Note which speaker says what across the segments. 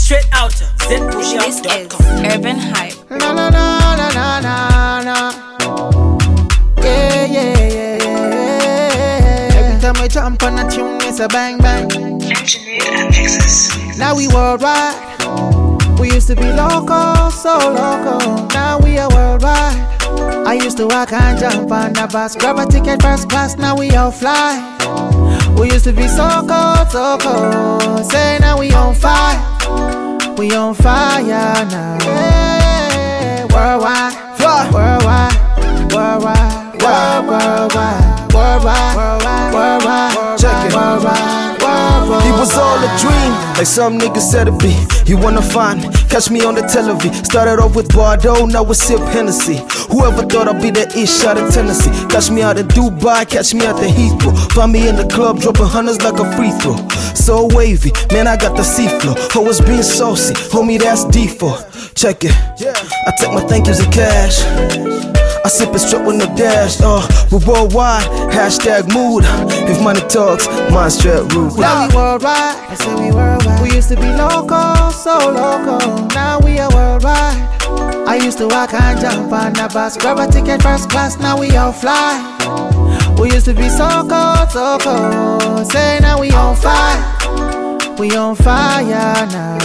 Speaker 1: Straight out of
Speaker 2: This is
Speaker 1: zpushup.com.
Speaker 2: Urban Hype.
Speaker 3: Na na na na na na na. Yeah, yeah, yeah, yeah. Every time I jump on a tune, it's a bang bang.
Speaker 4: Engineered and Nexus.
Speaker 3: Now we worldwide. We used to be local, so local. Now we are worldwide. I used to walk and jump on the bus, grab a ticket first class. Now we all fly. We used to be so cold, so cold. Say now we on fire. We on fire now. Yeah, worldwide, worldwide, worldwide, worldwide, worldwide, worldwide.
Speaker 5: Check it.
Speaker 3: Worldwide, worldwide.
Speaker 5: It was all a dream, like some niggas said it be. You wanna find me, catch me on the television. Started off with Bordeaux, now it's sip Hennessy. Whoever thought I'd be the ish out of Tennessee? Catch me out in Dubai, catch me out the Heathrow. Find me in the club, dropping hundreds like a free throw. So wavy, man, I got the C-flow. Always being saucy, homie, that's D4. Check it, I take my thank yous in cash. I sip it straight with no dash. We're worldwide, hashtag mood. If money talks, mind straight rude.
Speaker 3: Now we worldwide, I say we worldwide. We used to be local, so local. Now we are worldwide. I used to walk and jump on the bus, grab a ticket first class. Now we all fly. We used to be so cold, so cold. Say now we on fire. We on fire now.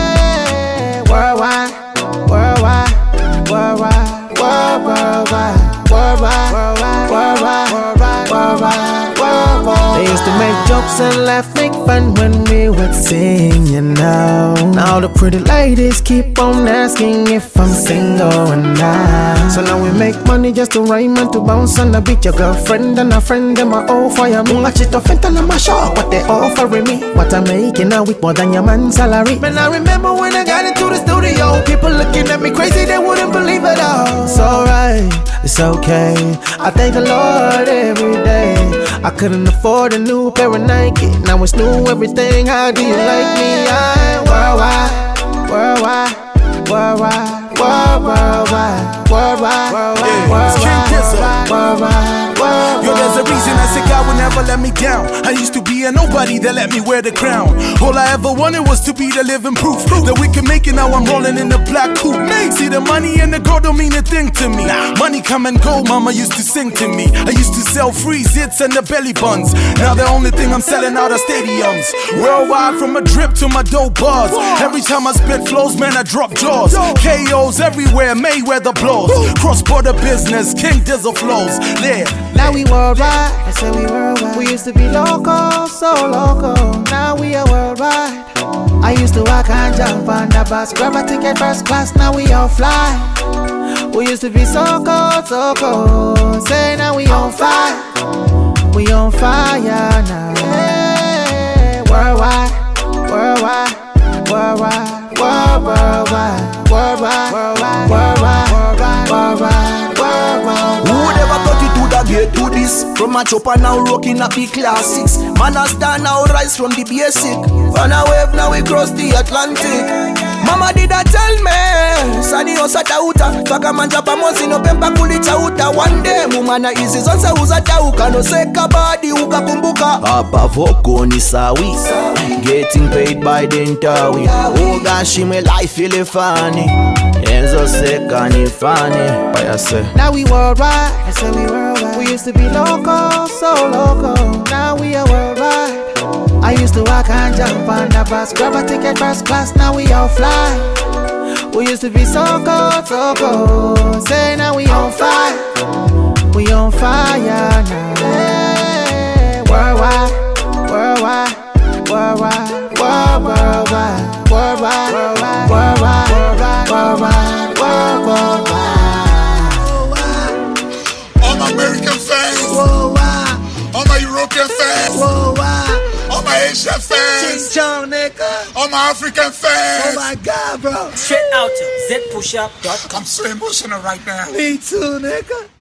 Speaker 3: Yeah, worldwide, worldwide, worldwide. Worldwide, worldwide, worldwide, worldwide, worldwide, worldwide. They used to make jokes and laugh, make fun when we would sing, you know. Now the pretty ladies keep on asking if I'm single and not. So now we make money just to rhyme and to bounce on the beat. Your girlfriend and a friend, them are all for you. Munga chito fenta na my shop, what they offering me. What I'm making a week more than your man's salary. Man, I remember when I got into the studio, people looking at me crazy, they wouldn't believe it all. It's alright, it's okay. I thank the Lord every day. I couldn't afford a new pair of Nike. Now it's new everything. How do you like me? I'm worldwide, worldwide, worldwide, worldwide, worldwide, worldwide, worldwide, worldwide.
Speaker 6: Yo, there's a reason I said God would never let me down. I used to be a nobody that let me wear the crown. All I ever wanted was to be the living proof that we can make it. Now I'm rolling in the black coupe. See, the money and the girl don't mean a thing to me. Money come and go, mama used to sing to me. I used to sell free zits and the belly buns. Now the only thing I'm selling out are stadiums. Worldwide, from a drip to my dope bars. Every time I spit flows, man, I drop jaws. KOs everywhere, Mayweather blows. Cross-border business, King Dizzle flows. Yeah.
Speaker 3: Now we worldwide, I say we worldwide. We used to be local, so local. Now we are worldwide. I used to walk and jump on the bus, grab a ticket first class. Now we all fly. We used to be so cold, so cold. Say now we on fire. We on fire now. Yeah, worldwide, worldwide, worldwide, worldwide, worldwide, worldwide, worldwide, worldwide, worldwide.
Speaker 5: Who would ever thought it would have get to this? From a chopper now rocking up the classics. Man a star now rise from the basic. On a wave now we cross the Atlantic. Mama did a tell me Sani osata uta Faka manja pamozi no pempa kulicha uta. One day mumana izi zonse uzata uka. No seka badi ukakumbuka. Papa voko ni sawi. Getting paid by the intawi. Uga shime life ili funny. Enzo seka ni funny. What I say?
Speaker 3: Now we worldwide, I say we worldwide. We used to be local, so local. Now we are worldwide. I used to walk and jump on the bus, grab a ticket first class. Now we all fly. We used to be so cold, so cold. Say now we on fire. We on fire now. Yeah, worldwide, worldwide, worldwide, worldwide, worldwide, worldwide, worldwide, worldwide, worldwide.
Speaker 7: All my American fans,
Speaker 3: Worldwide,
Speaker 7: all my European fans,
Speaker 3: worldwide.
Speaker 7: all my Asian fans,
Speaker 3: Ching-chong, nigga.
Speaker 7: all my African fans.
Speaker 3: Oh my God, bro.
Speaker 1: Straight out of zpushup.com.
Speaker 7: I'm so emotional right now.
Speaker 3: Me too, nigga.